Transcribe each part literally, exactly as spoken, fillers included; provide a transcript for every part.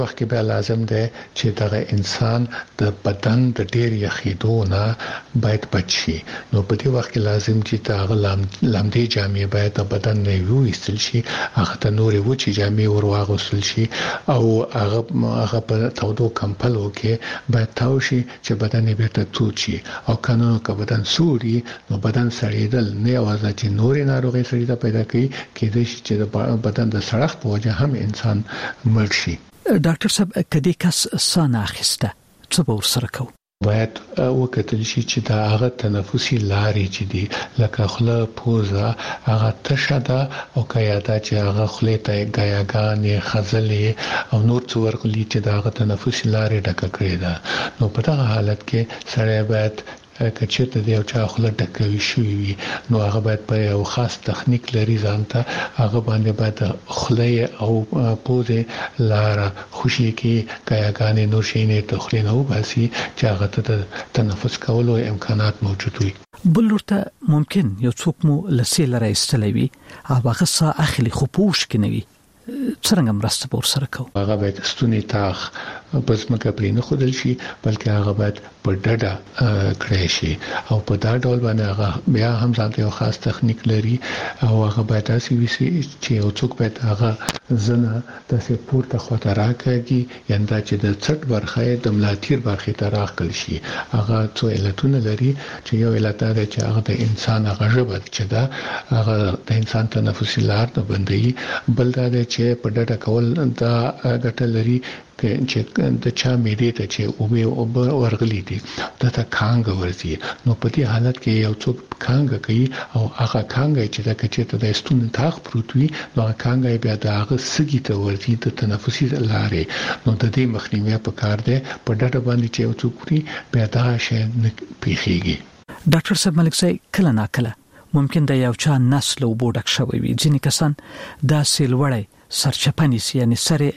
وخت کې به لازم دی چې دغه انسان د بدن د ډېر یخېدو نه باید بچي. نو په دې وخت کې لازم چې دغه لامدې جامې باید د بدن نه وویستل شي، هغه ته نورې وچې جامې ور واغوستل شي او هغه هغه په تودو کمپلو کې باید تاو شي چې بدن یې بیرته تود شي. او کنه که بدن سوري نو بدن سړېدل نه یوازې چې نورې ناروغۍ سړي ته پیدا کوي، کېدای شي چې د بدن د سړښت په وجه هم انسان مړ شي. ډاکټر صاحب کدی کس سانه اخیسته څه به ورسره کوو؟ باید وکتل شي چې دا هغه تنفسي لارې چې دي لکه خوله، پوزه، هغه تشه ده او که یا دا چې هغه خولې ته ګیاګانې، خځلې او نور څه ورغلي چې دا هغه تنفسي لارې ډکه کړې ده. نو په دغه حالت کې سړی باید که چېرته د یو چا خوله ډکوي شوې وي نو هغه باید په یو خاص تخنیک لري ځان ته، هغه باندې باید خولې او پوزې لاره خوشي کې ګیاګانې، نور شیانې ته خولې نه وباسي چې هغه ته د تنفس کولو امکانات موجود وي. بل ورته ممکن یو څوک مو له سیله راایستلی وي او هغه ساه اخلي خو په اوښ کې نه وي، څرنګه مرسته به ورسره کوو؟ هغه باید ستونی تاخ په ځمکه پرې نه ښودل شي بلکې هغه باید په ډډه کړی شي او په دا ډول باندې هغه بیا هم ځان ته یو خاص تخنیک لري او هغه باید داسې وي چې یو څوک باید هغه زنه داسې پورته خواته راکاږي، یعنې دا چې د څټ برخه یې د ملاتیر برخې ته راښکل شي. هغه څو علتونه لري چې یو علت دا دی چې هغه د انسان هغه ژبه چې ده هغه د انسان تنفسي لار نه بندوي. بل دا دی چې په ډډه کول دا ګټه لري چې د چا معدې ته چې اوبه ورغلي دي دته کانګه ورځي. نو په دې حالت کې یو څوک کانګه کوي او هغه کانګه چې د کچې ته د ستوني تاخ پروت وي نو هغه کانګه بیا د هغه سږي ته ورځي د تنفسي لارې. نو د دې مخنیوي په کار دی په ډډه باندې چې یو څوک وي بیا دا شی نه پیښیږي. ډاکټر صاحب ملک صاحب کله نا کله ممکن د یو چا نسل او بوډک شوی وي، ځینې کسان دا سیلوړی سرچپنی سي یعنی سره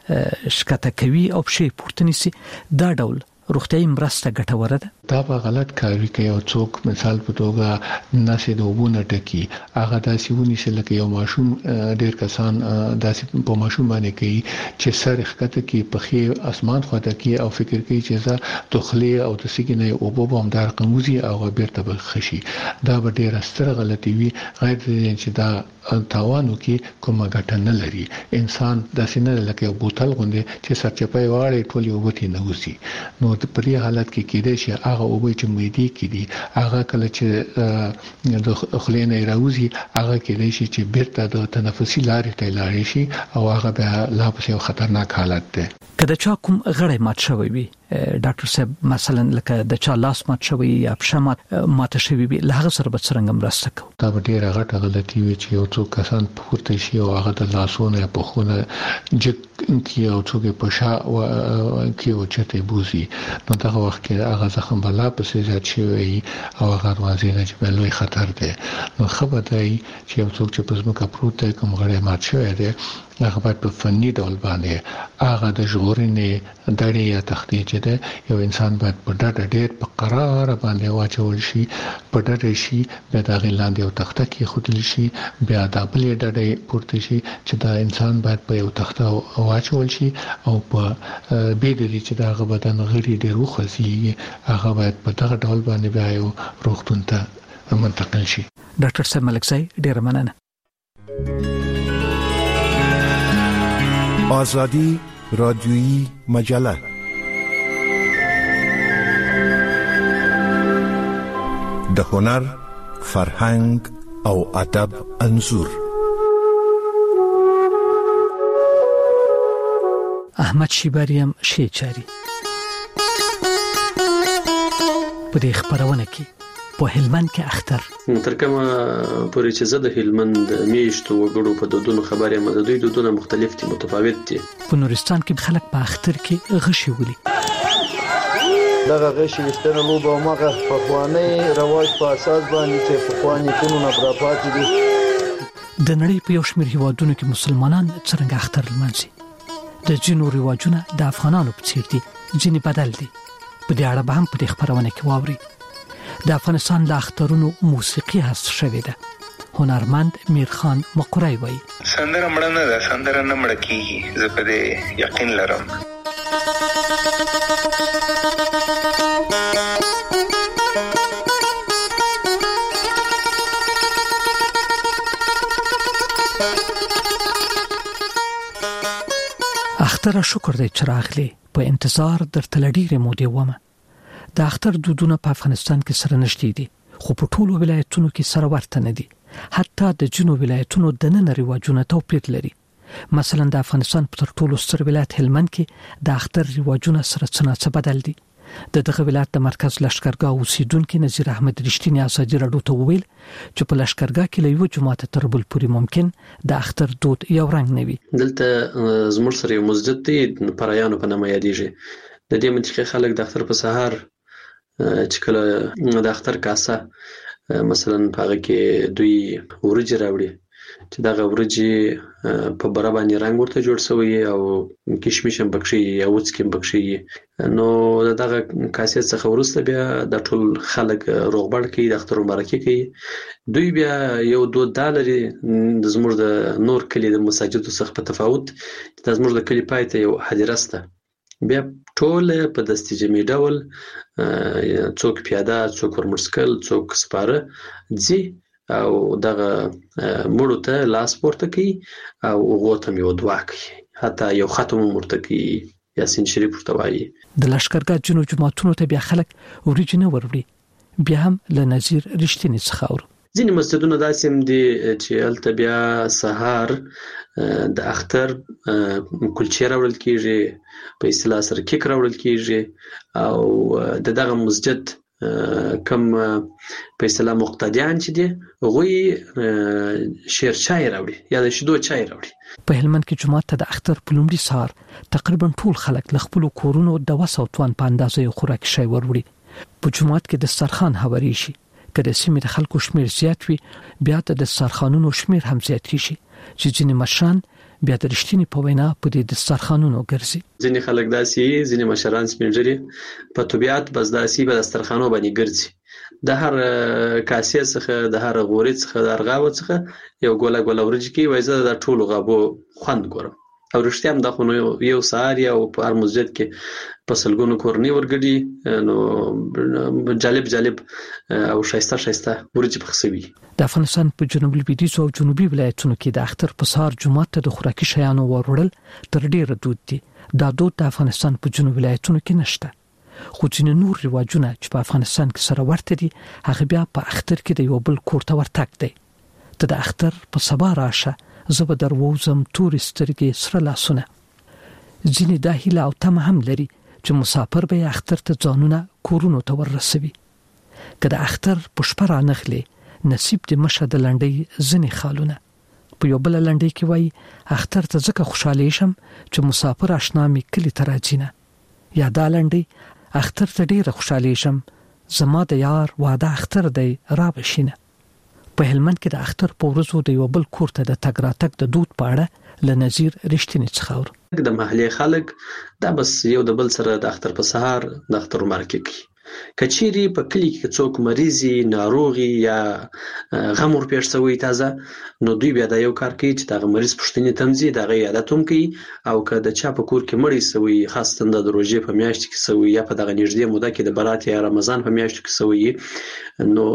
شکته کوي او شی پورته نيسي، دا ډول روغتیايي مرسته ګټوره ده؟ دا به غلط کاری کوي. یو څوک مثال په توګه نسې د وبونه ټکی هغه داسې ونیسي لکه یو ماشوم، ډیر کسان داسې په ماشوم باندې کوي چې سر ښکته کې پخې اسمان خواته کې او فکر کوي چې زه دخلي او د سګینې او بوب هم دار قموزي او بیرته به خشي. دا به ډیر ستر غلطي وي، غیر دې چې دا تاوانو کې کومه ګټه نه لري. انسان داسې نه لکه یو بوتل غوندي چې سرچپای واړی ټول یو وتی نه وسی. نو په دې حالت کې کېدای شي هغه اوبه چې معدې کې دي هغه کله چې د خولې نه راوځي هغه کېدای شي چې بیرته د تنفسي لارې ته لاړ شي او هغه به لا پسې یو خطرناک حالت دی. کله چې کوم غړی مات شوی وي ډاکټر صاحب، مثلا لکه د چا لاس مات شوی یا پښه مات شوی وي، له هغه سره به څرنګه مرسته کوو؟ دا به ډیره غټه غلطي وي چې یو څوک کسان پورته شي او هغه د لاسونو په خونه جک کې او څوک په شا کې او چته بوزي. نو دغه وخت کې هغه زخم بلا پسې زیات شي او هغه واځي نه چې لوی خطر دی. نو خبر دی چې یو څوک چې په ځمکه پروت دی کوم غړی مات شوی دی هغه باید په فني ډول باندې هغه د ژغورنې دړې یا تختې چې ده یو انسان باید په ډډه ډېر په قرار باندې واچول شي، په ډډه شي، بیا د هغې لاندې یو تخته کېښودل شي، بیا دا بلې ډډې پورته شي چې دا انسان باید په یو تخته واچول شي او په بې د دې چې د هغه بدن غړي ډېر وخوځېږي هغه باید په دغه ډول باندې بیا یو روغتون ته منتقل شي. ډاکټر صاحب ملک صاحب ډېره مننه. آزادی رادیویی مجله د هنر، فرهنګ او ادب انځور. احمد شیباریم شیچاری په دې خبرونه کې په هلمند کې اختر تر کومه پورې چې زه د هلمند میشتو وګړو په دودونو خبرې یم، د دوی دودونه مختلف دي، متفاوت دي. په نورستان کې خلک په اختر کې غشي ولي. دغه غشي وستنه لوبه او مغه په خواني رواج په اساس باندې چې په خواني کونو نه برابر دي. د نړۍ په یو شمېر هیوادونو کې مسلمانان څنګه اختر لمانځي. د جنو رواجونه د افغانانو په څیر دي، ځینې بدل دي. په دې اړه به هم په دې خبرونه کې واوري. د افغانستان د اخترونو موسیقي هست شوې ده، هنرمند میرخان مقری وایي سندره مړه نه ده، سندره نه مړه کیږي، زه په دې یقین لرم. اختر شکر دی چې راغلی، په انتظار درته لډیره مودې ومه. د اختر دودونه په افغانستان کې سره نشته دي، خو په ټولو ولایتونو کې سره ورته نه دي. حتی د جنوب ولایتونو د نن رواجونه توپیر لري. مثلا د افغانستان په تر ټولو ستر ولایت هلمند کې د اختر رواجونه سره څه بدل دي. د دغه ولایت د مرکز لشکرګاه اوسیدونکو نذیر احمد رښتینی ازادي راډیو ته وویل چې په لشکرګاه کې له یو جماعت تر بل پورې ممکن د اختر دود یو رنګ نه وي. دلته زموږ سره یو مسجد دی پرایانو په نامه یادېږي. د دې منطقې خلک د اختر په سهار چې کله د اختر کاسه مثلا پاغه کې دوی ورجې راوړي چې دغه ورجې په بره باندې رنگ ورته جوړ شوی او کشمش هم بکشي یا وڅکم بکشي. نو دغه کاسه څخه ورسته بیا د ټول خلک روغبړ کوي، د اختر مبارکي کوي. دوی بیا یو دود دالري د زموږ د نور کلی د مساجدو څخه په تفاوت د زموږ د کلی پای ته یو حجره سته. بیا ټول په دستي جمعي ډول څوک پیاده، څوک ورمرسکل، څوک سپاره ځي او دغه مړو ته لاس پورته کوي او غوته یو دعا کوي، حتی یو ختم ورته کوي، یاسین شریف ورته وایي. د لشکرګاه جنو جماعتونو ته بیا خلک ورجنه وروړي. بیا هم له نذیر رښتینی څخه اورو. ځینې مسجدونه داسې هم دي چې هلته بیا سهار د اختر کلچې راوړل کېږي، په اصطلاح سره کیک راوړل کېږي او د دغه مسجد کم په اصطلاح مقتدیان چې دي هغوی شیر چای راوړي یا د شیدو چای راوړي. په هلمند کې جمعه ته د اختر په لومړي سهار تقریبا ټول خلک له خپل کورونو د وسو توان په اندازې خوراک شي وروړي. په جمعه کې د دسترخوان هواري شي، کله سیمه د خلکو شمیر زیات وي بیا د دسترخوانونو شمیر هم زیات شي چې ځینې مشران بیا د رښتینی په وینا په دې دسترخوانونو ګرځي. ځینې خلک داسي، ځینې مشران سپینځري په طبيعت بس داسي په دسترخوانو باندې ګرځي. د هر کاسې څخه، د هر غوري څخه، د ارغاو څخه یو ګوله ګوله ورج کی وایزه د ټولو غابو خوند ګورم. او رښتیا هم د خو یو سهار یا په هر مسجد کې په سلګونو کورنۍ ورګډي نو جالب جالب او شایسته شایسته ورجې پخسوي. د افغانستان په جنوبي لویدیځ او جنوبي ولایتونو کې د اختر په سهار جمعه ته د خوراکي شیانو وروړل تر ډیره دود دي. دا دود د افغانستان په جنوبي ولایتونو کې نشته. خو ځینې نور رواجونه چې په افغانستان کې سره ورته دي هغه بیا په اختر کې د یو بل کور ته ورتګ دی. ته د اختر په سبا راشه زه به درووزم تورې سترګې سره لاسونه. ځینې دا هیله او تمه هم لري چې مسافر به اختر ته ځانونه کورونو ته ورسوي. که د اختر په شپه رانغلي نصیب د مشه د لنډۍ ځینې خالونه. په یو بل لنډۍ کې وایي اختر ته ځکه خوشاله شم چې مسافر آشنا می کلی ته راځي نه. یا دا لنډۍ اختر ته ډیره خوشاله شم زما د یار واده اختر دی را بشینه. په هلمند کې د اختر په ورځو د یو بل کور ته د تګ راتګ د دود په اړه له نذیر رښتینی څخه اورو. د محلي خلک دا بس یو د بل سره د اختر په سهار د اختر مبارکي کوي. کچيري په کلی کې څوک مریضي، ناروغي یا غم ورپېښ شوی تازه نو دوی بیا دا یو کار کوي چې دا مریض پښتني تمزي دا غي عادت هم کوي او که د چا په کور کې مړی شوی خاصه د روزې په میاشت کې شوی یا په دغه نږدې موده کې د برات یا رمضان په میاشت کې شوی نو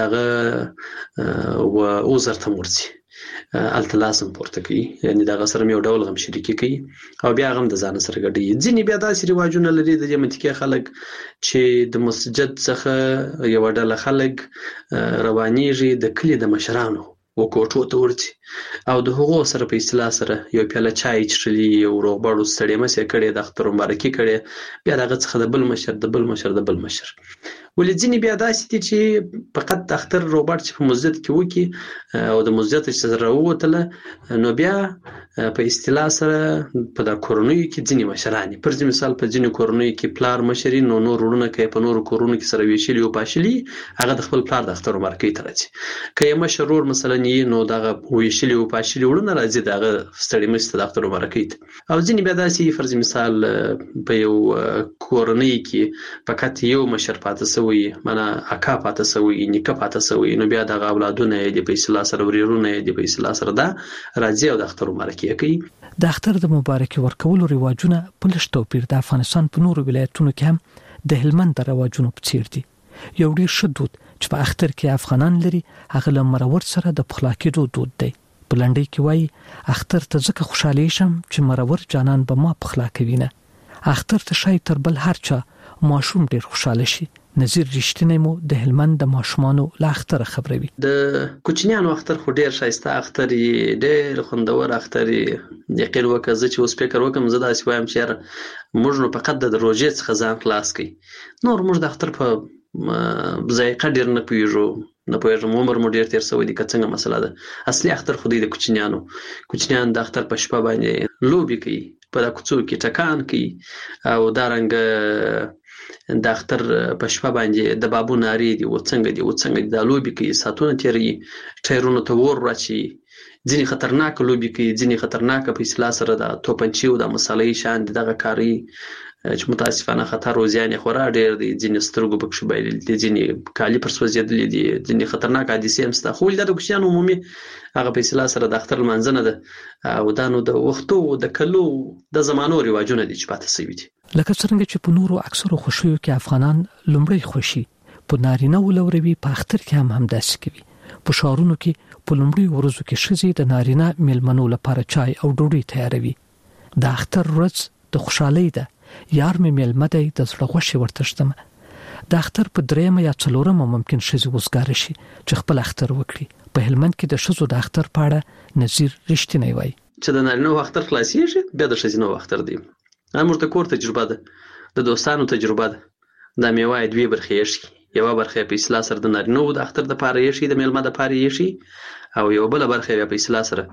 دغه و اوزر تمورځي الته لازم پورته کوي، یعنی دا غسر یو ډول غم شریکي کوي او بیا غم د ځان سره ګډي. ځینې بیا داسې رواجونه لري د منطقې خلک چې د مسجد څخه یو ډله خلک روانيږي د کلی د مشرانو و کوټو ته ورځي او د هغو سره په اصطلاح سره یو پیاله چای چښلي، یو روغبړ ستړی مسې کړي، د اختر مبارکي کړي، بیا دغه څخه د بل مشر د بل مشر د بل مشر. ولې ځینې بیا داسې دي چې فقط د اختر روغبړ چې په مسجد کې وکړي او د مسجد چې سره راووتله نو بیا په اصطلاح سره په د کورنیو کې ځینې مشران پر ځینې مثال په ځینې کورنیو کې پلار مشري نو نور ورونه کې په نور کورونو کې سره ویشلي او پاشلي هغه د خپل پلار د اختر مبارکي ته راځي. که یې مشرور مثلا یې نو دغه ویشلي او پاشلي ورونه راځي دغه ستړي مسته د اختر مبارکي ته. او ځینې بیا داسې فرض مثال په یو کورنۍ کې فقط یو مشر پاتې سوی معنا اکا پاته سوی نیکه پاته سوی نو بیا د اولادونه د په اصطلاح سره وريرونه د په اصطلاح سره دا راځي او د اختر مبارکي کوي. د اختر د مبارکي ورکولو رواجونه په لږ توپیر د افغانستان په نورو ولایتونو کې هم د هلمند د رواجونو په څیر دي. یو ډیر شدود چې په اختر کې افغانان لري هغه له مرور سره د پخلا کېدو دود دی. په لنډۍ کې وایي اختر ته ځکه خوشاله شم چې مرور جانان به ما پخلا کوي نه. اختر ته شاید تر بل هر چا ماشوم ډیر خوشاله شي. نظیر رښتینی مو د هلمند د ماشومانو لا اختر خبروي. د کوچنیانو اختر خو ډیر شایسته اختر یې ډیر خوندور اختر یې یقین وکړه چې اوس فکر وکم زه داسې وایم چې موږ نو فقط د روزې څخه ځان خلاص کړي نور موږ د اختر په ذایقه ډیر نه پیژو نه پوهېږم عمر مو ډیر تیر شوی دی که څنګه مسله ده. اصلي اختر خو د کوچنیانو کوچنیان د اختر په شپه باندې لوبي کوي په کوڅو کې ټکان کوي او دا رنګ د اختر په شپه باندې د بابو ناری دی او څنګه دی او څنګه د لوبي کې ساتونه تیری ټایرونو ته ور راچی ځینې خطرناک لوبي کې ځینې خطرناک په اصطلاح سره د توپنچي او د مسالې شان دغه کاری چې متاسفانه خطر او زیان خورا ډیر دي. ځینې سترګو بکښ بایل دي ځینې کالی پر سوځېدل دي ځینې خطرناک حادثې هم ستا خو د کوچنیانو عمومي هغه په اصطلاح سره د اختر منځنه ده او دا نو د وختو د کلو د زمانو رواجونه دي چې پاتې شوي دي. لکه څنګه چې په نورو اکثرو خوشیو کې افغانان لومړی خوشي په نارینه ولوروي په اختر کې هم همداسې کوي. په شهرونو کې په لومړی ورځو کې ښځې د نارینه میلمنو لپاره چای او ډوډۍ تیاروي. د اختر ورځ د خوشحالۍ ده. یار مې میلمه دی د زړه غوښې ورته شتمه. د اختر په دریمه یا څلورمه ممکن ښځې وزګاره شي چې خپل اختر وکړي. په هلمند کې د ښځو د اختر په اړه نظیر رښتینی وایي چې د نارینه اختر خلاصېږي بیا د ښځینه اختر دی. امر د کور تجربه ده د دوستانو تجربه ده. د میوه دوی برخې شي یو برخه په اصطلاح سره د نارینه د اختر د پاره یې شي د میلمه د پاره یې شي او یو بل برخه په اصطلاح سره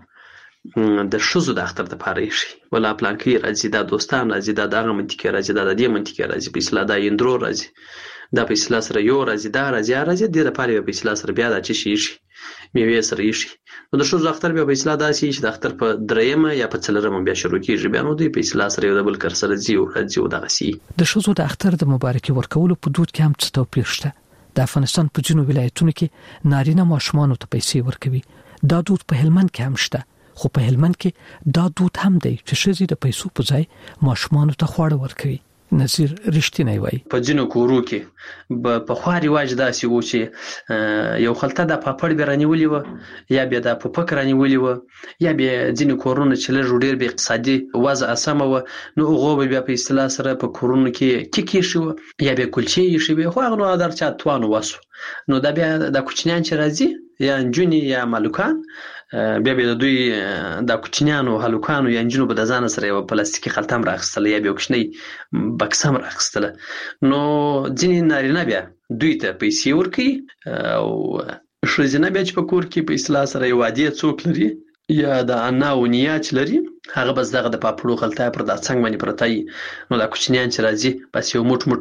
د شوزو د اختر د پاره یې شي. ولا پلان کې راځي د دوستان راځي د دغه منطقه راځي د دې منطقه راځي په اصطلاح د یندرو راځي د په اصطلاح سره یو راځي دا راځي راځي د لپاره په اصطلاح سره بیا د چی شي شي میوه سره یې شي. نو د شوزو اختر بیا په اصطلاح داسي چې د اختر په دریمه یا په څلورمه بیا شروع کیږي بیا نو د په اصطلاح سره یو د بل کر سره زیو راځي او دغه سي. د شوزو د اختر د مبارکي ورکولو په دود کې هم څه توپیر شته. د افغانستان په جنوب ولایتونو کې نارینه ماشومان ته پیسې ورکوي. دا دود په هلمند کې هم شته خو په هلمند کې دا دود هم دی چې ښځې د پیسو په ځای ماشومان ته خواړه ورکوي. نظیر رښتینی وایي په جنو کورو کې په خوا رواج داسې و چې یو خلطه د پاپړ بیرانی ولي و یا بیا د پوپک رانی ولي و یا بیا ځینې کورونه چې لږ ډیر به اقتصادي وضع اسمه و نو هغه بیا په اصطلاح سره په کورونو کې کیکی شو یا بیا کلچې شي خو هغه نو در چا توانو وسو نو دا بیا د کوچنیان چې راځي یا انجونی یا مالکان بیا بیا دوی د کوچنیانو هلوکانو یا انجونو په ځان سره یو پلاستیکي خلطه راخستل یا بیا کوچنی بکسم راخستل نو ځینې نارینه بیا دوی ته پیسې ورکړي او ښځینه بیا چې په کور کې په اصطلاح سره یو عادي څوک لري یا د انا او نیاچ لري هغه بس دغه د پاپړو خلطه پر د څنګه باندې پرتای نو د کوچنیان چې راځي بس یو موټ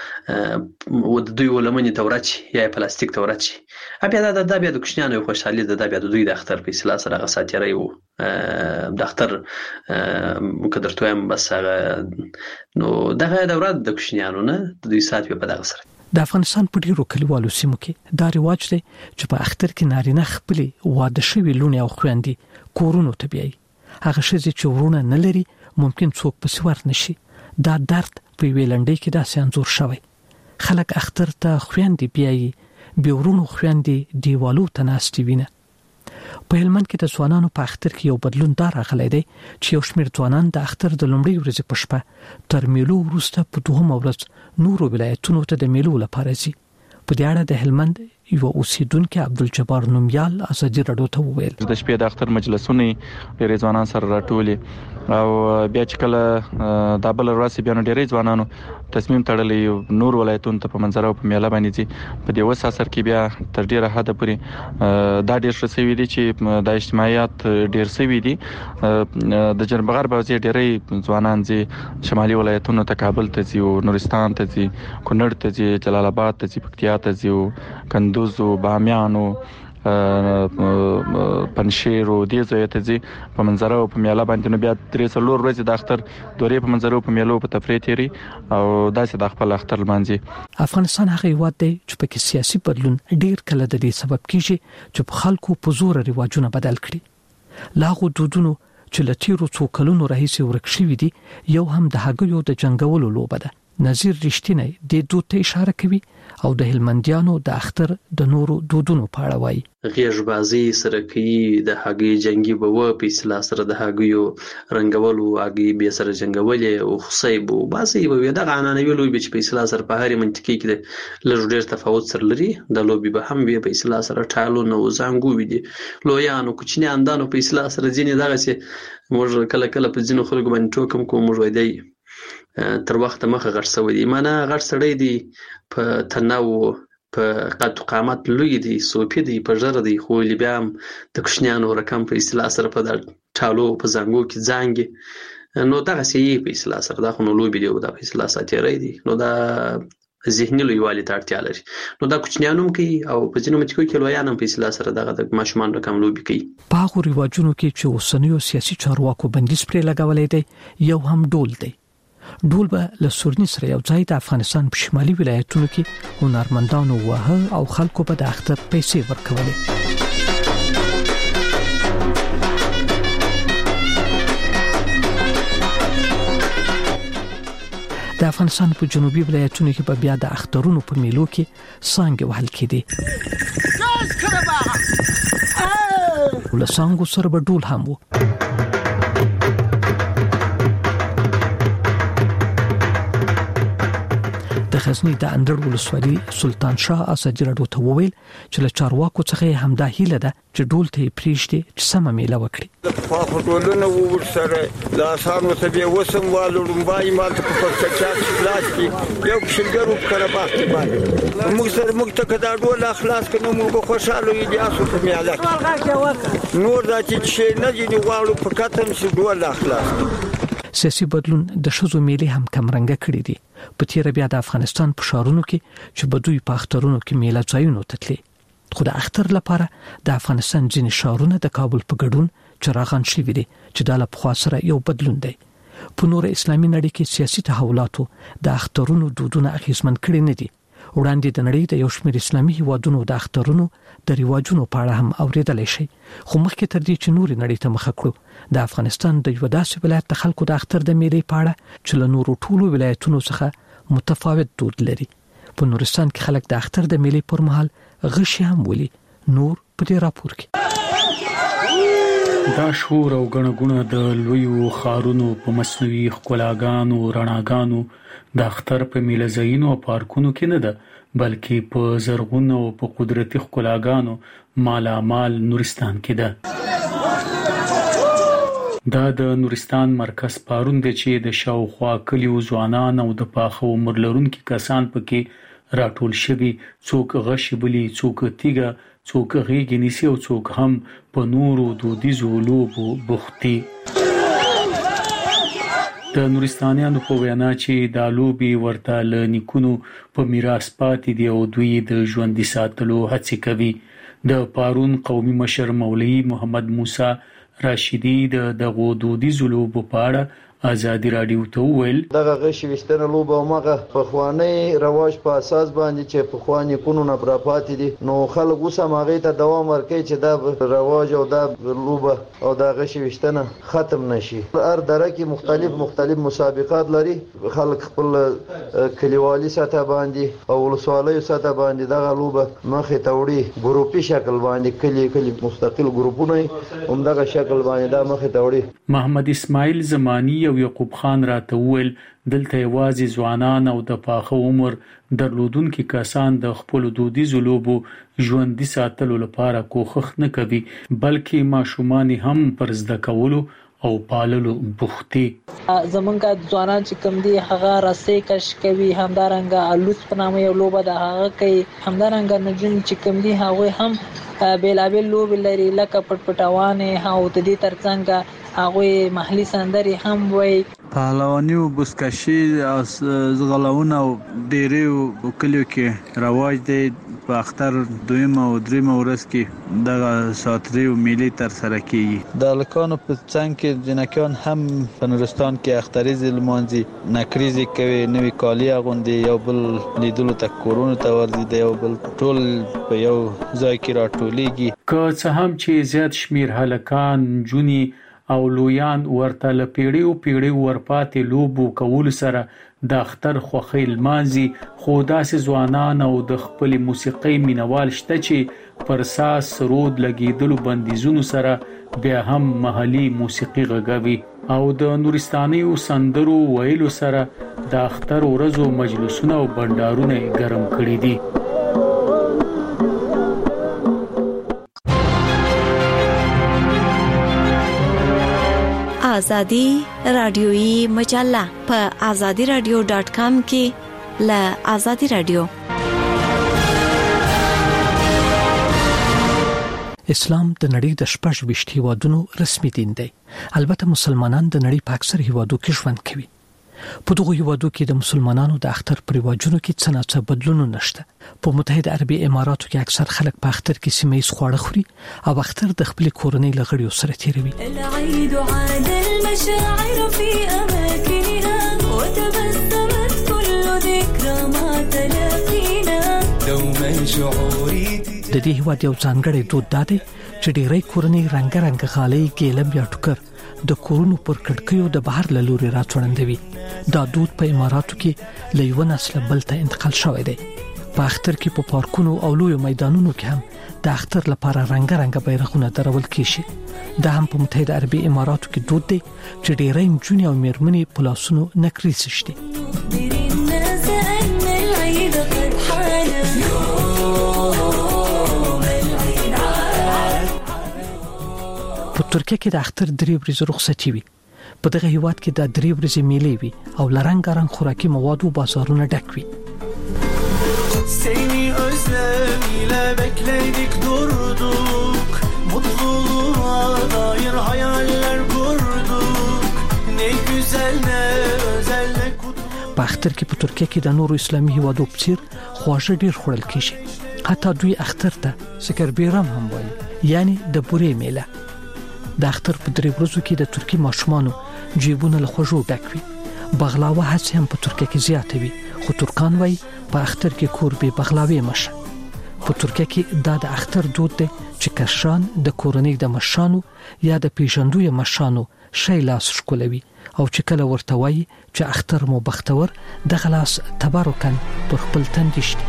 موټ و د دوی ولمنې تورچ یا پلاستیک تورچ بیا د د بیا د کوچنیانو خوشحالي د بیا د دوی د اختر په اصطلاح سره غساتيري وو د اختر مقدرته هم بس نو دغه دوره د کوچنیانو نه د دوی سات په دغه سره. د افغانستان په ډیرو کلیوالو سیمو کې دا رواج دی چې په اختر کې نارینه خپلې واده شوي لونې او خويندې کورونو ته بیایي. هغه ښځې چې ورونه نه لري ممکن څوک پسې ورنشي. دا درد په یوې لنډۍ کې داسې انځور شوی. خلک اختر ته خويندې بیایي بیا ورونو خويندې دیوالو ته ناستې وینه. په هلمند کې د ځوانانو په اختر کې یو بدلون دار راغلی دی چې یو شمېر ځوانان د اختر د لومړۍ ورځې په شپه تر میلو وروسته په دوهمه ورځ نورو ولایتونو ته د میلو لپاره ځي. په دې اړه د هلمند یو اوسیدونکو عبدالجبار نومیال ازادي راډیو ته وویل د شپې د اختر مجلسونه ډېر ځوانان سره راټولي او بیا چې کله د بل ورځ بیا ډېر ځوانانو تصمیم تړلی نور ولایتونو ته په منظر او په میله باندې دي په دې وسه اثر کې بیا تر ډیره حد پورې دا ډېر څه سوي دي چې د اجتماعیت ډېر سوي دي د جنوب غرب او ډېرې ځوانان دي شمالي ولایتونو ته کابل ته ځي او نورستان ته ځي کونړ ته ځي جلال آباد ته ځي پکتیا ته ځي کندوز او بامیان او پنشیر او دې ځای ته ځي په منظره او په میاله باندې نو بیا درې څلور ورځې د اختر دورې په منظره او په میالو په تفریح تیری او داسې د خپل اختر لمانځي. افغانستان هغه هیواد دی چې پکې سیاسي بدلون ډیر کله د دې سبب کیږي چې په خلکو په زور رواجونه بدل کړي. لاغو دودونو چې لتیرو څو کلونو راهیسې ورک شوي دي یو هم د هغوی د جنگولو لوبه ده. نظیر رښتینی د دوی ته اشاره کوي او د هلمندیانو د اختر د نورو دودونو په اړه وایي. غیږبازي سره کوي د هغې جنگي به و په اصطلاح سره د هغوی رنګولو هغې به سره جنگولې او خصي بو باسي به د عنعنوي لوبي چې په اصطلاح سره په هرې منطقې کې لږ ډېر تفاوت سره لري. د لوبي به هم به په اصطلاح سره ټالو نو زنګو وي دي لویانو کوچنیان دانو په اصطلاح سره ځینې دغه سي موږ کله کله په ځینو خلکو باندې ټوکم کوم موږ وای دی تر وخت مخه غټ سوی دی معنی غټ سړی دی په تنو په قد قامت لوی دی سوپی دی په ژر دی خو لبیام د کوشنیانو رقم په اصطلاح سره په ټالو په زنګو کې ځانګي نو دغه سی په اصطلاح سره دا خو نو لوی دی او د اصطلاح ساتيري دی نو دا ذهني لویوالي ته اړتیا لري. نو دا کوچنیانو کوي او په ځینو مټکو کې لویانو په اصطلاح سره دغه د ماشومان رقم لوبي کوي. په هغه ریواجونو کې چې اوسنیو سیاسي چارواکو بندیز پرې لګولې دی یو هم ډول دی. ډول به له سورني سره یو ځای د افغانستان په شمالي ولایتونو کې هنرمندانو وه او خلکو په د اختر پیسې ورکولې. د افغانستان په جنوبي ولایتونو کې په بیا د اخترونو په میلو کې سانګ وهل کېدي. له سانګو سره به ډول هم وو. د غزنی د اندړ ولسوالي سلطان شاه اسدی راډیو ته وویل چې له چارواکو څخه همدا هیله ده چې ډول ته پریشته چې سم میله وکړي. په خپلونه ور سره لا سانو ته به وسم والو بای مال په پکچات خلاص کی یو شلګرو کړه باندې باندې موږ سره موږ ته کدا ډول اخلاص کنه موږ خوشاله یو تاسو په میاله نور دا چې نه دي غواړو په کتم شي ډول اخلاص. سیاسي بدلون د شذو میلې هم کمرنګ کړی دي. په تیر بیا د افغانستان په شهرونو کې چې بدوی په اخترونو کې میله ځایونو تتلې. خو د اختر لپاره د افغانستان ځینې شهرونه د کابل په ګډون چراغان شوي دي چې د لپخوا سره یو بدلون دی. په نور اسلامي نړۍ کې سیاسي تحولاتو د اخترونو دودونه اغیزمن کړي نه دي. وړاندې د نړۍ د یو شمېر اسلامي هیوادونو د اخترونو د ریواجونو په اړه هم اوریدلای شي. خو مخکې تر دې چې نور نړۍ ته مخه کړو د افغانستان د یو داسې ولایت د خلکو د اختر د میلې په اړه چې له نورو ټولو ولایتونو څخه متفاوت دود لري. په نورستان کې خلک د اختر د میلې پر مهال غشي هم ولي. نور په دې راپور کې دا شور او غنغونه د لویو خارونو په مصنوعي ښکلاګانو رڼاګانو د اختر په میله ځایونو او پارکونو کې نه ده بلکې په زرغون او په قدرتي ښکلاګانو مالا مال نورستان کې ده. دا د نورستان مرکز پارون دی چې د شاوخوا کلیو ځوانان او د پاخه عمر لرونکو کسان پکې راټول شوي. څوک غشي بلی څوک تیګه څوک غیږ نیسي او څوک هم په نورو دودیزو لوبو بوختي. د نورستانیانو په وینا چې د لوبي ورته ل نیکونو په میراث پاتې دی او دوی د ژوندۍ ساتلو هڅه کوي. د پارون قومي مشر مولوي محمد موسی راشدی د دغه دودیزو لوبو په اړه ازادي رادیو ته ویل دغه غشي وشتنه لوبه او مغه په خوانی رواج په اساس باندې چې په خوانی کونو نه برابات دي نو خلک اوس ماغه ته دوام ورکړي چې دا رواج او دا لوبه او دا غشي وشتنه ختم نشي. هر دره کې مختلف مختلف مسابقات لري. خلک خپل کلیوالي سطح باندې او ولسوالۍ سطح باندې دغه لوبه مخه توړي ګروپي شکل باندې کلی کلی مستقل ګروپونه هم دغه شکل باندې دا مخه توړي. محمد اسماعیل زمانی او یعقوب خان راته ویل دلته یوازې ځوانان او د پاخه عمر درلودونکو کسان د خپل دودیزو لوبو ژوندۍ ساتلو لپاره کوښښ نه کوي بلکې ماشومان هم پر زده کولو او پاللو بوختي. زمونږ ځوانان چې کوم دي هغه راسي کش کوي همدارنګه الوس په نامه یو لوبه ده هغه کوي همدارنګه نجون چې کوم دي هغه هم بیلابل لوب لري لکه پټپټوانه او د دې ترڅنګ هغه محلي سندري هم وي. پهلوانی او بزکشي او زغلونه او ډېری او کلیو کې رواج دی. په اختر دویم او دریم ورځ کې دغه ساتري او میلې تر سره کیږي. د الکانو په څنګ کې جنکان هم په نورستان کې اختریزي لمانځي، نکریزي کوي، نوې کالی اغوندي، یو بل لیدلو ته کورونو ته ورځي، یو بل ټول په یو ځای کې راټولېږي. که څه هم چې زیات شمیر هلکان، جونی او لویان ورته له پیړیو پیړیو ورپاتې لوبو کول سره د اختر خوښۍ لمانځي، خو داسې ځوانان او د خپل موسیقۍ مینوال شته چې پر ساز سرود لګیدلو بندیزونو سره بیا هم محلي موسیقي غږوي او د نورستانیو سندرو ویلو سره د اختر ورځو مجلسونه او بندارونه ګرم کړي دي. آزادی رادیویی مجله په آزادی رادیو ډاټ کام کې له آزادی رادیو. اسلام د نړۍ د شپږ ویشت هیوادونو رسمي دین دی. البته مسلمانان د نړۍ په اکثر هیوادو کې ژوند کوي. په دغه هیوادو کې د مسلمانانو د اختر پر رواجونو کې څه نه څه بدلون نشته. په متحده عربي اماراتو کې اکثر خلک په اختر کې سیمه‌ایز خواړه خوري او اختر د خپل کورنۍ لغړیو سره تیروي. العيد عاد المشاعر في اماكنها وتبسمت كل ذكرى ما تلاقينا دوما شعوري. د دې هیواد یو ځانګړی دود دی چې ډېری کورنۍ رنگ رنگ غالۍ، ګیلم یا ټوکر د کورونو پر کړکیو د بهر له لوري راځوړندوي. دا دود په اماراتو کې له یو نسل بل ته انتقال شوی دی. په اختر کې په پارکونو او لویو میدانونو کې هم د اختر لپاره رنگ رنگ بیرغونه درول کیږي. دا هم په متحده عربي اماراتو کې دود دی چې ډېری نجونې او میرمنې په لاسونو نکریزې شتي. په ترکیه کې د اختر درې ورځې رخصتي وي. په دغه هیواد کې د درې ورځې میلې وي او لرنګارنګ خوراکي موادو بازارونه ډک وي. Seni özlemiyle bekledik durduk, mutluluğa dair hayaller kurduk, ne güzel ne özel ne kutlu. په اختر کې په ترکیه کې د نورو اسلامي هیوادو په څیر خواږه ډیر خوړل کیږي. حتی دوی اختر ته سکربیرم هم وایي، یعنی د بورې میله. د اختر په درې ورځو کې د ترکی ماشومانو جیبونه له خوږو ډک وي. بغلاوه هڅه هم په ترکیه کې زیاته وي، خو ترکان وایي په اختر کې کور به بغلاوه مشه. په ترکیه کې دا د اختر دود دی چې کشران د کورنۍ د مشانو یا د پیژندوی مشانو شی لاس شکولوي او چې کله ورته وایي چې اختر مو بختور د غلاس تبرکن پر خپل تندشتي.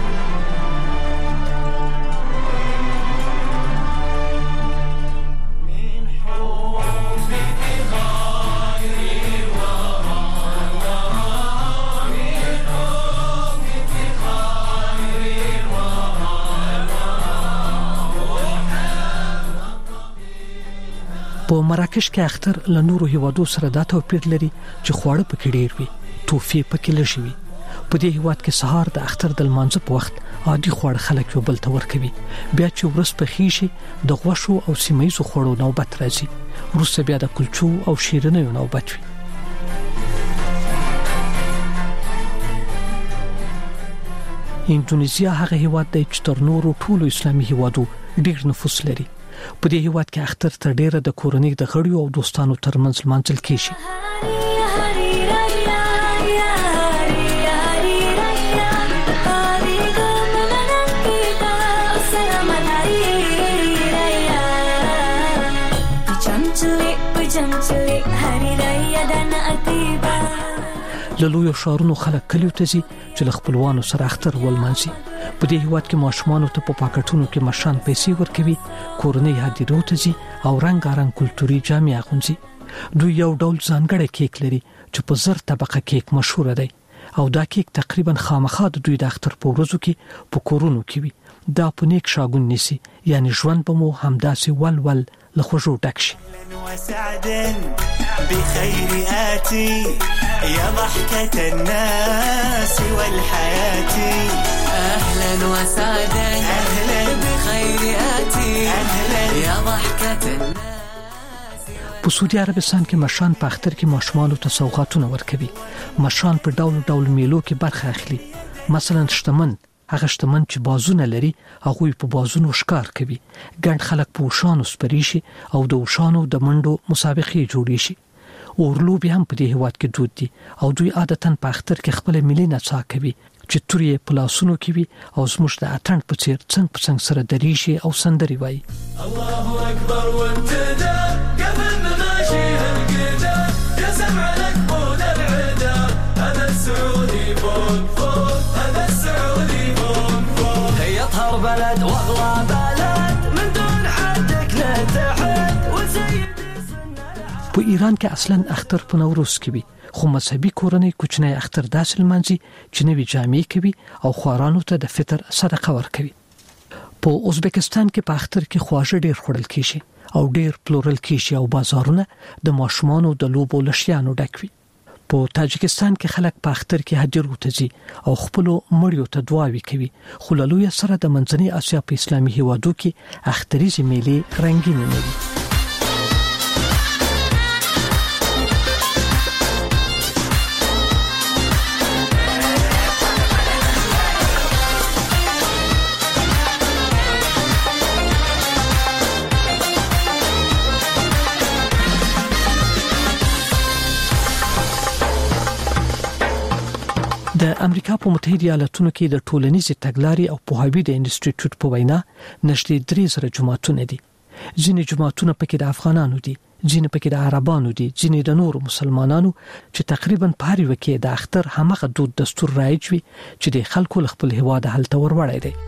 په مراکش کې اختر له نورو هیوادو سره دا توپیر لري چې خواړه پکې ډیر وي، توفي پکې لږ وي. په دې هیواد کې سهار د اختر د لمانځه په وخت عادي خواړه خلک یو بل ته ورکوي. بیا چې ورځ پخې شي د غوښو او سیمه‌ایزو خوړو نوبت راځي. وروسته بیا د کلچو او شیرینیو نوبت وي. اندونیزیا هغه هیواد دی چې تر نورو ټولو اسلامي هیوادو ډیر نفوس لري. په دې هیواد کې اختر تر ډیره د کورنۍ د غړیو او دوستانو ترمنځ لمانځل کیږي. له لویو ښارونو خلک کلیو ته ځي چې له خپلوانو سره اختر ولمانځي. په دې هیواد کې ماشومانو ته په پاکټونو کې مشان پیسې ورکوي، کورنۍ هدیرو ته ځي او رنګارنګ کلتوري جامې اغوندي. دوی یو ډول ځانګړی کیک لري چې په زر طبقه کیک مشهور دی او دا کیک تقریبا خامخا د دوی د اختر په ورځو کې په کورونو کې وي. دا په نیک شاګون نسی، یعنی ژوند به مو همداسې ول ول له خوږو ډک شي. بخير آتي يا ضحكة الناس والحياة أهلا وسعدا أهلا بخير آتي أهلا يا ضحكة الناس. په سعودي عربستان کې مشران په اختر کې ماشومانو ته سوغاتونه ورکوي. مشران په ډول ډول میلو کې برخه اخلي. مثلا شتمن هغه شتمن چې بازونه لري هغه په بازونو ښکار کوي. ګڼ خلک په وشانو سپری شي او د وشانو د منډو مسابقې جوړې شي. اورلوبي هم په دې هیواد کې دود دي او دوی عادتاً په اختر کې خپل ملي نڅا کوي چې تورې په لاسونو کې وي او زموږ د اتڼ په څیر څنګ په څنګ سره دري شي او سندري وایي. الله اکبر وانتدى قبل ما ماشي هالقدا جسم على قبول العدا هذا السعودي فوق فوق هذا السعودي فوق فوق هي اطهر بلد واغلى بلد من دون حدك نتحد وسيد په ایران کې اصلا اختر په نوروز کې وي خو مذهبي کورنۍ کوچنی اختر داسې لمانځي چې نوې جامې کوي او خوارانو ته د فطر صدقه ورکوي. په ازبکستان کې په اختر کې خواږه ډیر خوړل کیږي او ډیر پلورل کیږي او بازارونه د ماشومانو د لوبو لشيانو ډک وي. په تاجکستان کې خلک په اختر کې حج ته ځي او خپل مړیو ته دعاوې کوي. خو له لوی سره د منځنۍ اسیا په اسلامي هیوادو کې اختریزي میلې رنگین نه دي. د امریکا په متحده ایالاتونو کې د ټولنیزې تګلارې او پوهاوي د انسټیټیوټ په وینا نږدې درې زره جماعتونه دي. ځینې جماعتونه پکې د افغانانو دي، ځینې پکې د عربانو دي، ځینې د نورو مسلمانانو چې تقریبا په هر یو کې د اختر همغه دود دستور رایج وي چې د خلکو خپل هیواد هلته وروړی دی.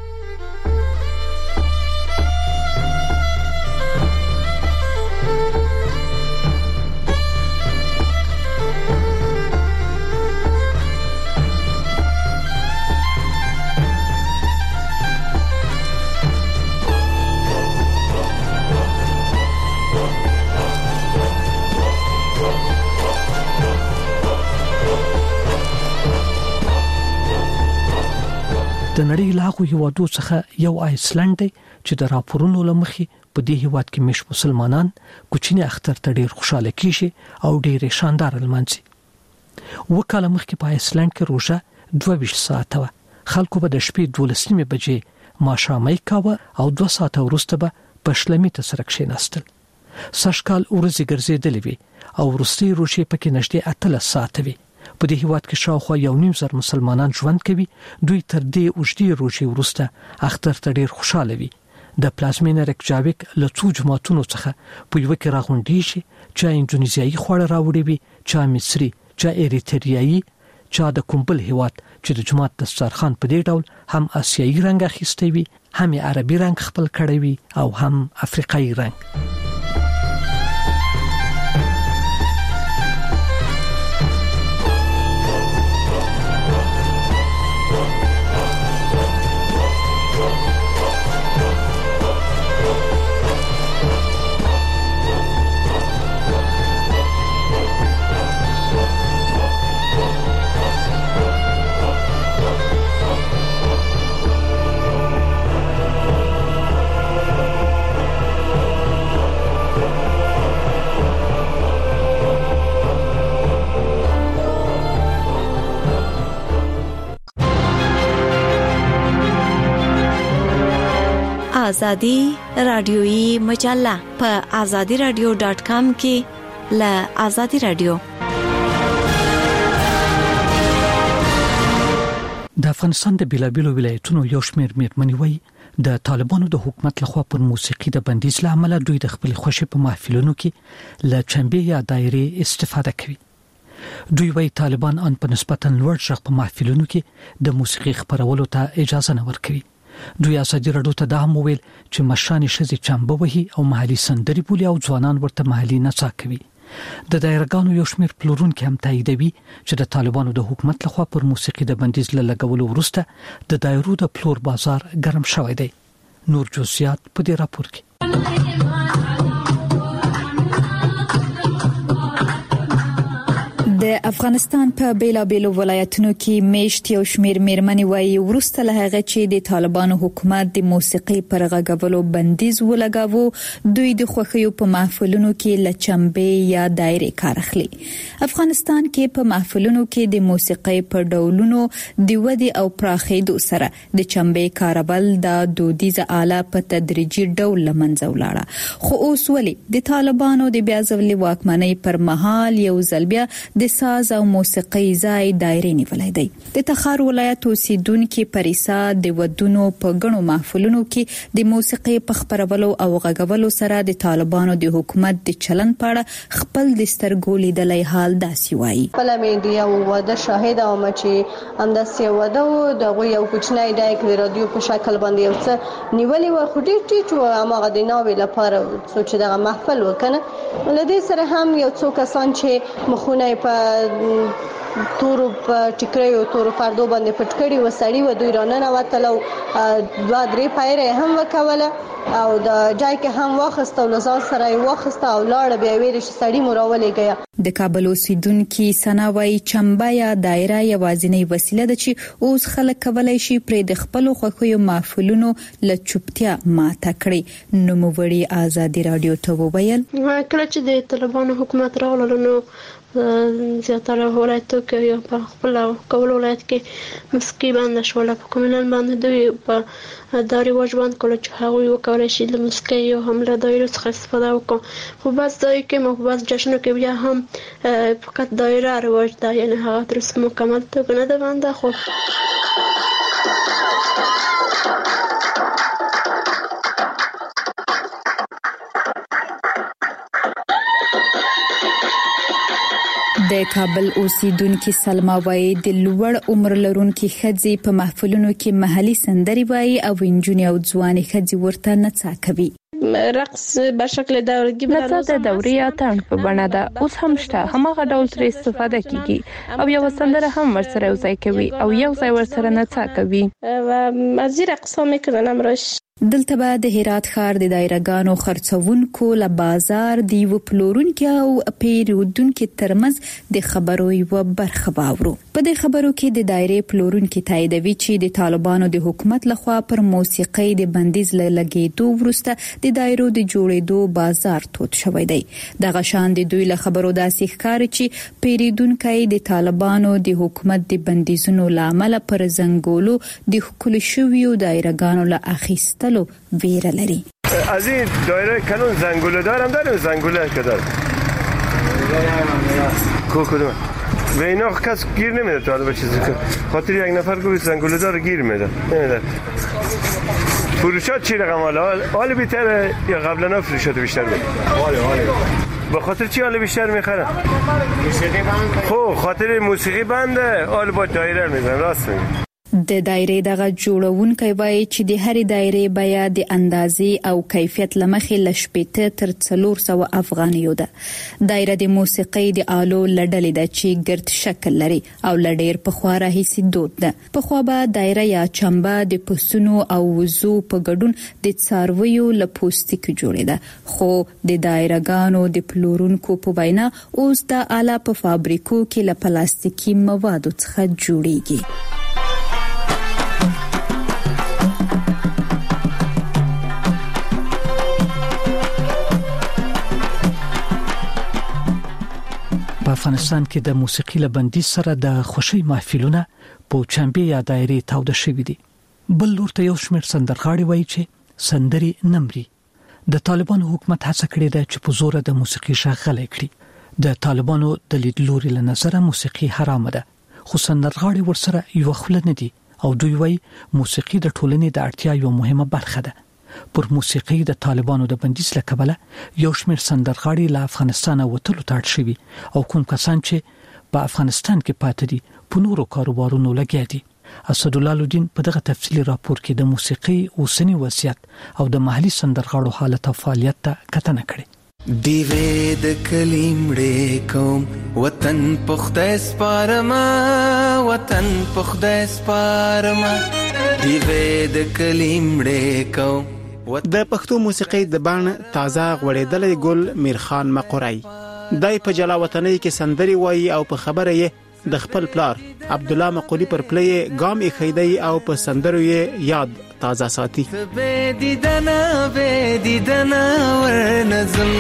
د نړۍ لاغو هیوادو څخه یو آیسلند دی چې د راپورونو لمخې په دې هیواد کې مش مسلمانان کوچنی اختر ته ډیر خوشاله کیږي او ډیر شاندار لمانځي. وکاله مخکې په آیسلند کې روزه دوه ویشت ساعته و. خلکو به د شپې دولس نیمه بجې ماښامي کاوه او دوه ساعته وروسته به په شلمي ته سره کښېناستل. سږکال ورځې ګرځېدلې وي او وروستۍ روزې پکې نږدې اتلس ساعته وي. په دې هیواد کې شاوخوا یو نیم زر مسلمانان ژوند کوي. دوی تر دې اوږدې روزې وروسته اختر ته ډیر خوشاله وي. د پلازمینه ریکجاویک له څو جماعتونو څخه په یو کې راغونډېږي چې انډونیزیایي خواړه راوړي وي، چا مصري، چا ایریتریایي، چا د کومبل هیواد چې د جماعت دسترخوان په دې ډول هم آسیایي رنګ اخیستی وي، هم عربي رنګ خپل کړی وي او هم افریقایي رنګ. آزادی رادیویی مجله په آزادی رادیو ډاٹ کام کې ل آزادی رادیو. د افغانستان د بیلابیلو ولایتونو یو شمېر میرمنې وایي د طالبانو د حکومت لخوا پر موسیقي د بندیز له امله دوی د خپل خوښي په محفلونو کې له چنبې یا دایرې استفاده کوي. دوی وایي طالبان ان په نسبتا لوړ ژغ په محفلونو کې د موسیقي خپرولو ته اجازه نه ورکوي. دوی ازادي راډیو ته دا هم ویل چې مشران شذې چنبه وهي او محلي سندري بولي او ځوانان ورته محلي نڅا کوي. د دایرګانو یو شمېر پلورونکي هم تاییدوي چې د طالبانو د حکومت لخوا پر موسیقي د بندیز له لګولو وروسته د دایرو د پلور بازار ګرم شوی دی. نور جزئیات په دې راپور کې. د د افغانستان په بیلابیلو ولایتونو کې میشت یو شمیر میرمنې وایي ورسته له هغه چې د طالبانو حکومت د موسیقي پر غږولو بندیز ولګاوه دوی د خوښیو په محفلونو کې لچمبې یا دایرې کار اخلي. افغانستان کې په محفلونو کې د موسیقي په ډولونو د ودی او پراخېدو سره د چمبې کارول د دودیزه آله په تدریجي ډول لمنځه ولاړه. خو اوس ولې د طالبانو د بیا ځلې واکمنۍ پر مهال یو ځل بیا د ساز او موسیقي ځای دایرې نیولای دی. د تخار ولایت اوسیدونکو پریسا د ودونو په غنو محفلونو کې د موسیقي په خبرولو او غږولو سره د طالبانو د حکومت د چلن پاړه خپل د سترګو لیدلای حال داسي وایي. بل مې دی او د شاهد او چې هم د سی ودو د یو کوچنی دایک د رادیو په شکل باندې یو څه نیولې و خو ډیر ټیټ و هغه د ناوې لپاره سوچ دغه محفل وکنه ولدي سره هم یو څو کسان چې مخونه په تورو په ټیکریو تورو پردو باندې پټکړی وسړی و دوی رانه وتلو دوا درې پایره هم وکوله او د جای کې هم واخسته ولزان سره واخسته او لاړ بیا ویل چې سړی مراولې گیا. د کابل اوسیدونکو سناوي چمبا یا دایره یوازینی وسیله ده چې اوس خلک کولای شي پر د خپل خوښیو محفلونو لچوپتیا ماته کړي. نو موړي آزادي رادیو ته وویل کله چې د طالبانو حکومت راغله نو زیاتره ولایتو کې یو په خپل کول ولایت کې مسکی باندې شول په کومنل باندې دوی په داري واجبان کول چې هغه یو کولای شي د مسکی یو حمله دایره څخه استفاده وکړي. خو بس دای کې مو بس جشنو کې بیا هم فقط دایره رواج ده یعنی هغه تر څو مکمل ته نه ده باندې خو د کابل اوسیدونکو سلما وایي د لوړ عمر لرونکو خځې په محفلونو کې محلي سندري وایي او انجونی او ځواني خځې ورته نڅا کوي. رقص په شکل دورګي نڅا د دوري اتڼ په بڼه ده اوس هم شته همغه ډول تر استفاده کیږي او یو سندره هم ورسره وځای کوي او یو ځای ورسره نڅا کوي و ازي رقصه میکنن امروز. دلته به د هرات ښار د دایرګانو خرڅونکو له بازار دی و پلورونکو او پیرودونکو ترمنځ د خبرو یو برخه باورو. په دې خبرو کې د دایره پلورونکو تاییدوي چې د طالبانو د حکومت لخوا پر موسیقي د بندیز لګیدو ورسته د دایرو د جوړېدو بازار توت شوی دی. دغه شان د دوی له خبرو داسې ښکاري چې پیرودونکو د طالبانو د حکومت د بندیزونو لامل پر زنګولو د خپل شویو دایرګانو له اخیستلو ویره لري. از این دایره کلون زنگوله دارم دارم زنگوله که دارم کو کدوم به اینا کس گیر نمیده تا حالا به چیزی که خاطر یک نفر گوش زنگوله داره گیر میده نمیده. فروشات چی رقم حالا حالا بیتره یا قبلا فروشات بیشتر بود حالا حالا به خاطر چی حالا بیشتر میخرن خب خاطر موسیقی بنده حالا با دایره میزن راست میگه. د دایره دغه جوړونکي وایي چې د هرې دایره بیا د اندازې او کیفیت لمخې لشپېته تر څلور سوه افغانیو ده. دایره د موسیقي د آلو لړلې ده چې ګرد شکل لري او لډیر په خوا راهیسي دود ده. په خوا به دایره یا چمبه د پسونو او وزو په ګډون د څارویو له پوستکي جوړې ده خو د دایرګانو د پلورونکو په وینا اوس د آله په فابریکو کې له پلاستیکي موادو څخه جوړیږي. په افغانستان کې د موسیقي له بندیز سره د خوشي محفلونه په چمبې یا دایرې تاوده شوې دي. بل لور ته یو شمېر سندرغاړي وایي چې سندري نمري. د طالبانو حکومت هڅه کړې ده چې په زور د موسیقي شغله کړي. د طالبانو د لیدلوري له نظر موسیقي حرام ده خو سندرغاړي ورسره یو خپل نه دي او دوی وایي موسیقي د ټولنې د اړتیا یو مهمه برخه ده. پر موسیقي د طالبانو د بندیز له کبله یو شمېر سندرغاړي له افغانستان وتلو ته اړ شوي او کوم کسان چې په افغانستان کې پاتې دي په نورو کاروبارونو لګیا دي. اسدالله لودین په دغه تفصیلي راپور کې د موسیقي اوسنی وضعیت او د محلي سندرغاړو حالت او فعالیت ته کتنه کړې. دیوې د کلیمړې کوم وطن پخته سپارما وطن پخته سپارما دیوې د کلیمړې کوم د پښتو موسیقۍ د بڼ تازه غوړېدلې ګل میرخان مقورای دای په جلا وطنۍ کې سندري وایي او په خبره یې د خپل پلار عبد الله مقولی پر پلی ګام یې خیدی او په سندرو یې یاد تازه ساتي. به دیدنه به دیدنه ورنظم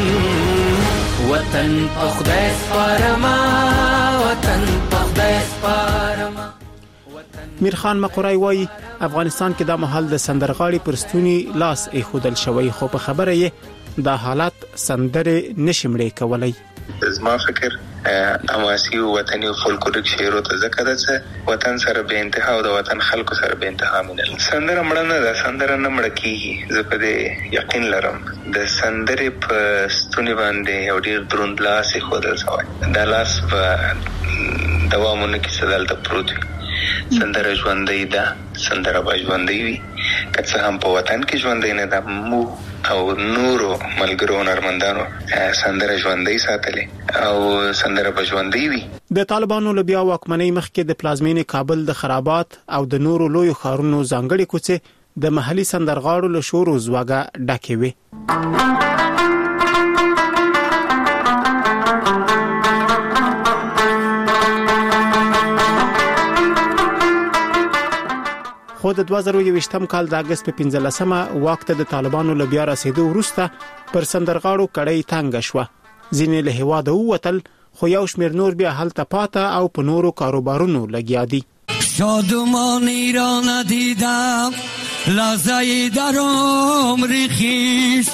وطن په خدای سپارما وطن په خدای سپارما. میرخان مقری وایي افغانستان کې د محل د سندرغاړي پر ستوني لاس ایښودل شوی خو په خبره یې دا حالت سندره نشمړې کولای. زما فکر اماسی او وطني او فولکلوریک شعرو ته ځکه ده چې وطن سره به انتها او د وطن خلکو سره به انتها مینه. سندره مړه نه ده، سندره نه مړه کیږي. زه په دې یقین لرم د سندرې په ستوني باندې یو ډیر دروند لاس ایښودل شوی. دا لاس په دوامونه کې څه دلته پروت وي. سندره ژوندۍ ده، سندره به ژوندۍ وي که څه هم په وطن کې ژوندۍ نه ده. مو او نورو ملګرو هنرمندانو سندره ژوندۍ ساتلې او سندره به ژوندۍ وي. د طالبانو له بیا واکمنۍ مخکې د پلازمینې کابل د خرابات او د نورو لویو ښارونو ځانګړې کوڅې د محلي سندرغاړو له شور او زواګه ډکې وې. خو د دوه زره یوویشتم کال د اگست په پنځلسمه واک ته د طالبانو له بیا رسیدو وروسته پر سندرغاړو کړۍ تنګ شوه. ځینې له هیواده ووتل خو یو شمېر نور بیا هلته پاته او په نورو کاروبارونو لګیا دي. شادمانی را ندیدم لحظه‌ای در عمر خویش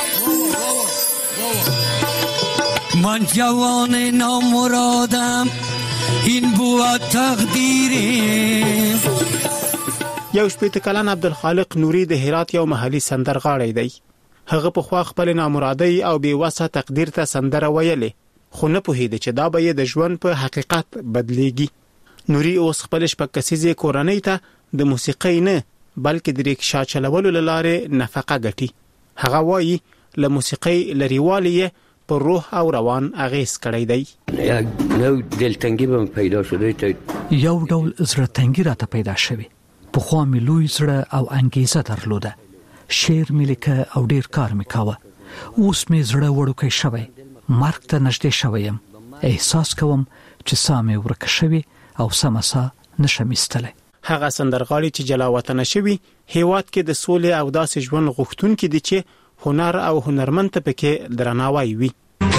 من جوان نامرادم این بود تقدیرم. یو شپېته کلن عبدالخالق نوري د هرات یو محلي سندرغاړی دی. هغه په خوا خپل نامرادي او بې وسه تقدیر ته سندره ویلې خو نه پوهېده چې دا به یې د ژوند په حقیقت بدلیږي. نوري اوس خپل شپږ کسیزې کورنۍ ته د موسیقۍ نه بلکې د ریکشا چلولو له لارې نفقه ګټي. هغه وایي له موسیقۍ لرېوالی یې پر روح او روان اغېز کړی دی. یو دلتنګي به پیدا شوی یو ډول زړه تنګي راته پیدا شوی. په خوا مې لوی زړه او انګیزه درلوده. شعر مې لیکه او ډیر کار مې کاوه. اوس مې زړه وړوکی شوی، مرګ ته نږدې شوی یم. احساس کوم چې ساه مې ورکه شوې او سمه ساه نشم ایستلی. هغه سندرغاړي چې جلا وطنه شوي هیواد کې د سولې او داسې ژوند غوښتونکي دي چې هنر او هنرمند ته پکې درناوی وي.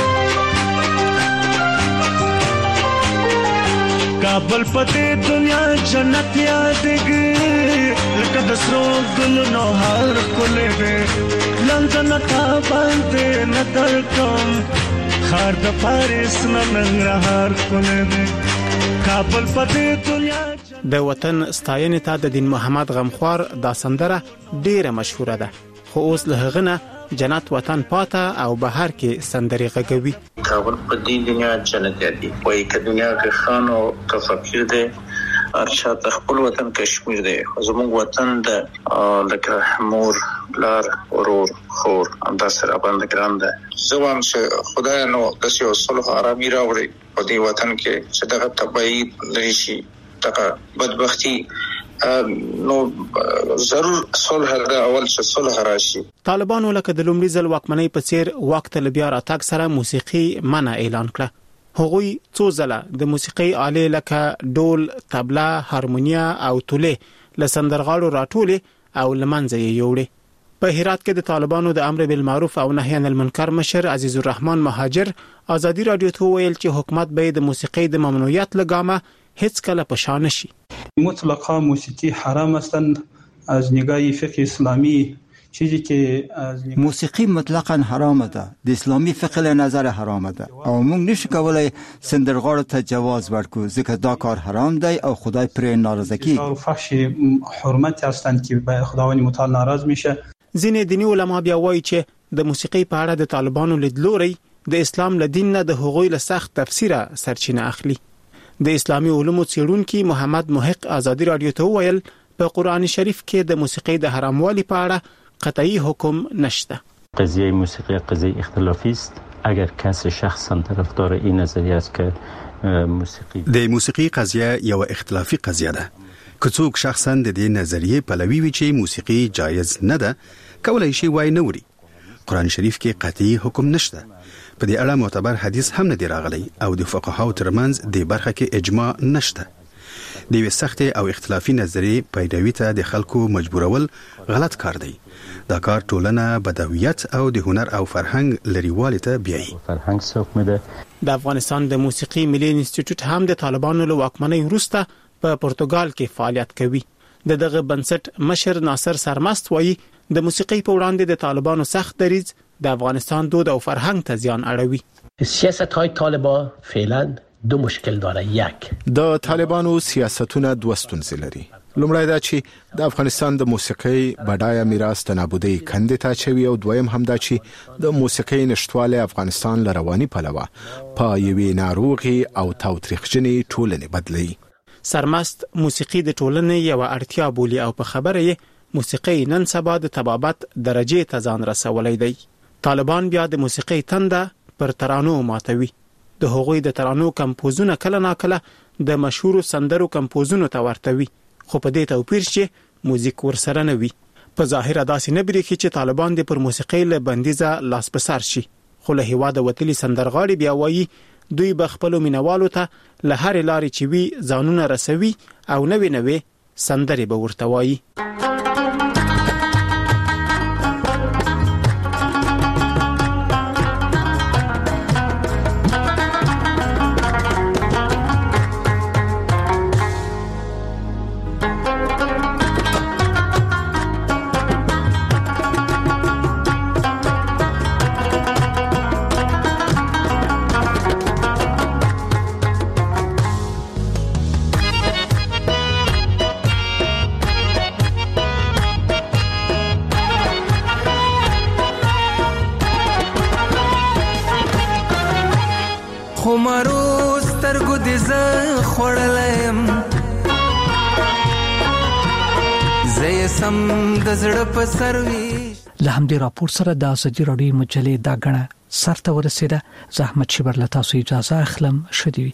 کابل پته دنیا جنت یادګي لکه د سرو ګلونو هر کولې لندن ته باندې نظر کوم خار د پاریس ننګرهار کولې کابل پته دنیا د وطن ستاینې ته د دین محمد غمخوار دا سندره ډیره مشهوره ده خو اوس له هغه نه جنت وطن پاته او بهر کې سندري غږوي. کابل په دې دنیا جنت دی وایي که دنیا کې خان او فقیر دی ارشاد خپل وطن کشمیر دی. زموږ وطن د لکه مور لار ورور خور همدا سره باندې ګران ده. زوام چې خدای نو د سیو صلح آرامي راوړي په دې وطن کې چې دغه تبعید لري شي دغه بدبختی نو ضرور صلح د اول څه صلح راشي. طالبانو لکه د لومړي ځل واکمنۍ په څیر وخت له بیا راتګ سره موسیقي منع اعلان کړه. هغوی څو ځله د موسیقي آلې لکه ډول، طبله، هارمونیا او توله له سندرغاړو راټولې او لمنځه یې یوړې. په هرات کې د طالبانو د امر بالمعروف او نهي عن المنکر مشر عزیز الرحمن مهاجر ازادي رادیو ته ویل چې حکومت به د موسیقي د ممنوعیت لګامه هیڅ کله پشان نشي. مطلقا موسیقی حرام هستند از نگاه فقه اسلامی. چیزی که از موسیقی مطلقاً حرام ده، د اسلامي فقه له نظر حرام ده او موږ نشو کولای سندرغاړو ته جواز ورکو ځکه دا کار حرام دی او خدای پرې ناراضه کیږي. او فحش حرمت هستند که به خداوند متعال ناراض میشه. ځینې دیني علما بیا وایي چې د موسیقي په اړه د طالبانو لیدلوري د اسلام له دین نه د هغوی له سخت تفسیره سرچینه اخلي. د اسلامي علومو څېړونکي محمد محق ازادي رادیو ته ویل په قرآن شریف کې د موسیقي د حراموالي په اړه قطعی حکم نشته. قضیه موسیقی قضیه اختلافی است. اگر کس شخصا طرفدار این نظریه است که موسیقی د موسیقي قضیه یو اختلافي قضیه ده. که څوک شخصا د دې نظریه پلوي وي چې موسیقي جایز نه ده کولای شي وای نه وري. قرآن شریف کې قطعی حکم نشته. په دې اړه معتبر حدیث هم نه دی راغلی او د فقهاو ترمنځ د برخه کې اجماع نشته. د یوې سختې او اختلافي نظریې پیروي ته د خلکو مجبورول غلط کار دی. دا کار ټولنه بدویت او د هنر او فرهنګ لريوالي ته بیایي. فرهنګ څوک مده د افغانستان د موسیقي ملي انسټیټیوټ هم د طالبانو له واکمنۍ وروسته په پرتګال کې فعالیت کوي. د دغه بنسټ مشر ناصر سرمست وایي د موسیقي په وړاندې د طالبانو سخت دریځ د افغانستان دود او فرهنګ ته زیان اړوي. سیاست‌های طالبان فعلا دو مشکل داره. یک د طالبانو سیاستونه دوه ستونزې لري. لومړی دا چې د افغانستان د موسیقي بډایه میراث ته نابودي کندې ته چوي او دویم هم دا چې د موسیقي نشټواله افغانستان له رواني پلوه په یوې ناروغي او تاوتریخجنې ټولنې بدلی. سرمست موسیقي د ټولنې یو اړتیا بولي او په خبره یې موسیقي نن سبا د طبابت درجه ته ځان رسولای دی. طالبان بیا د موسیقي تنده پر ترانو ماتوي. د هغوی د ترانو کمپوزونه کله ناکله د مشهور سندرو کمپوزونو ته ورتوي، خو په دې توپیر چې موزیک ورسره نه وي. په ظاهر داسې نه بریښي چې طالبان د پر موسیقي له بندیزه لاس په سر شي، خو له هیواده وتلي سندرغاړي بیا وایي دوی به خپل مینوالو ته له هر لارې چې وی ځانونه رسوي او نوې نوې سندرې به ورته وایي. له همدې راپور سره د ازادي راډیو مجلې دا غنه سرته ورسېده. زحمت شبر له تاسو اجازه اخلم. شدي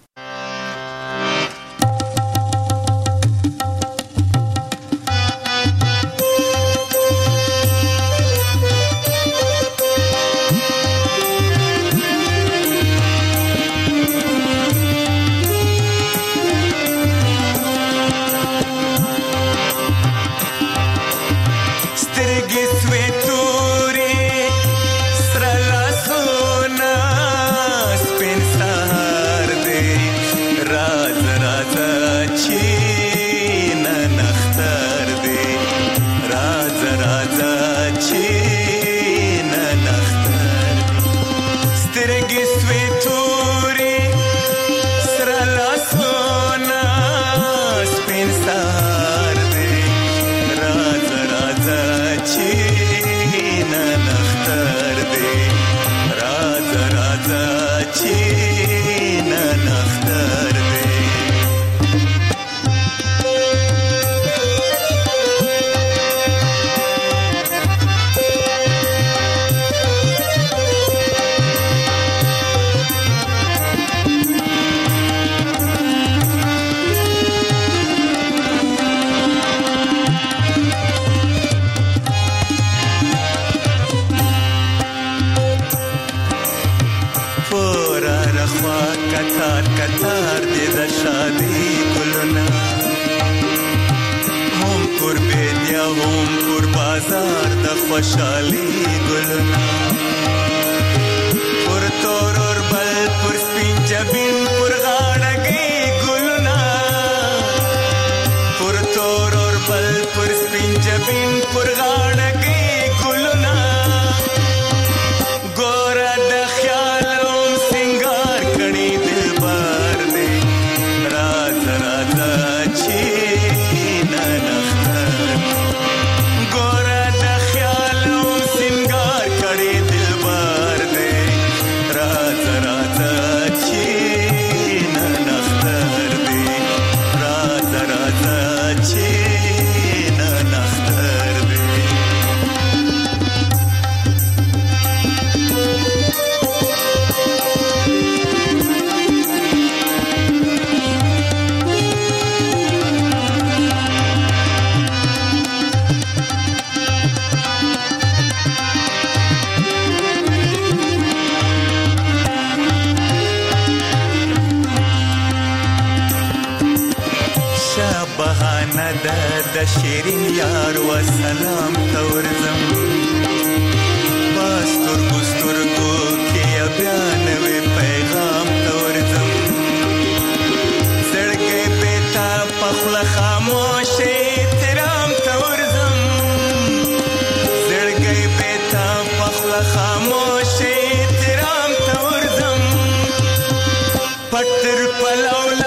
چا بهانه ده د شیرین یار و سلام تورزم باسترګو سترګو کې بیا نوې پیغام تورزم زړګې پتا پخله خاموش احترام تورزم زړګې پتا پخله خاموش احترام تورزم پټر پلول